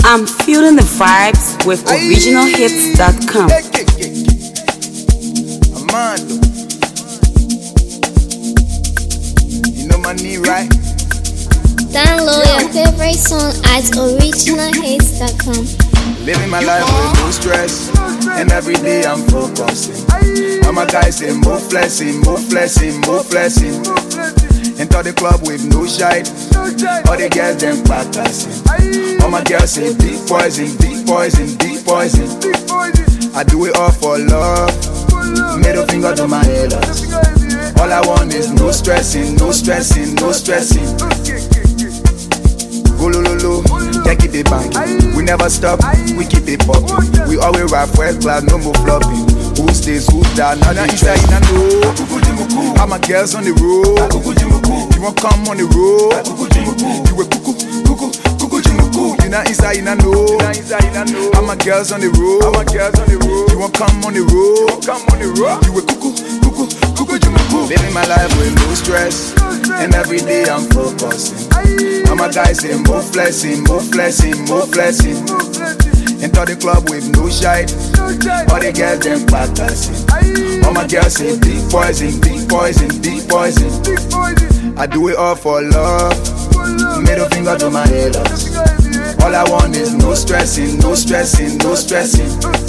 I'm feeling the vibes with originalhits.com. Amando, you know my knee, right? Download your favorite song at originalhits.com. Living my life with no stress, and every day I'm focusing. All my guys say more flexing, more flexing, more flexing. Enter the club with no shite, all the girls them practicing. All my girls say deep poison, deep poison, deep poison. I do it all for love, middle finger to my haters. All I want is no stressing, no stressing, no stressing. Go lo lo lo, can't keep it banking. We never stop, we keep it popping. We always rap first class, no more flopping. Who stays, who down, now that inside in a know. All my girls on the road. You won't come on the road. You a cuckoo, cuckoo, cuckoo, cuckoo. You not inside in a know. All my girls on the road. You won't come on the road. You a cuckoo, cuckoo, cuckoo, cuckoo. Living my life with no stress, and every day I'm focusing. All my guys say more flexing, more flexing, more flexing. Enter the club with no shite, all the girls them practicing. All my girls say deep poison, deep poison, deep poison. I do it all for love, middle finger to my haters. All I want is no stressing, no stressing, no stressing.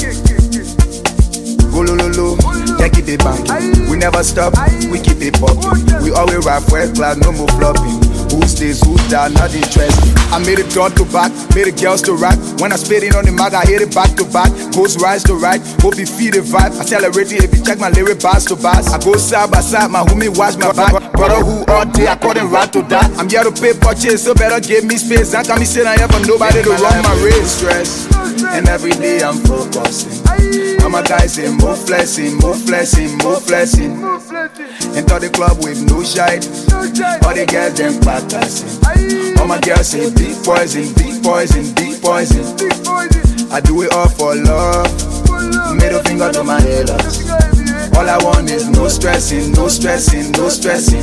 Go lo lo lo, can't keep it banking. We never stop, we keep it popping. We always rap first class, no more flopping. Who stays, who down, not interesting. I made it front to back, made the girls to rock. When I spit it on the mic, I hit it back to back. Goes rise to right, hope you feel the vibe. I celebrate it if you check my lyric bars to bars. I go side by side, my homie watch my back. Brother who all day, I call them right to that. I'm here to pay purchase, so better give me space. Don't come me sit down here for nobody to run my race. Stress, and every day I'm focusing. All my guys say more flexing, more flexing, more flexing. Enter the club with no shite, all the girls them practicing. All my girls say deep poison, deep poison, deep poison. I do it all for love, middle finger to my haters. All I want is no stressing, no stressing, no stressing.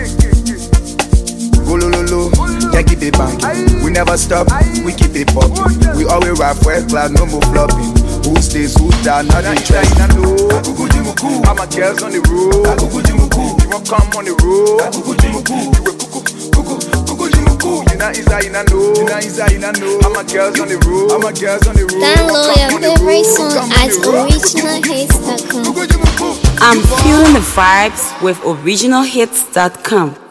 Go lo lo lo, can't keep it banking. We never stop, we keep it popping. We always rap first class, no more flopping. Who stays, who down, not interesting. All my girls on the road. You won't come on the road. You a cuckoo, cuckoo, cuckoo, cuckoo. You not inside, you not know. All my girls on the road. Download your favorite song at originalhits.com. I'm feeling the vibes with originalhits.com.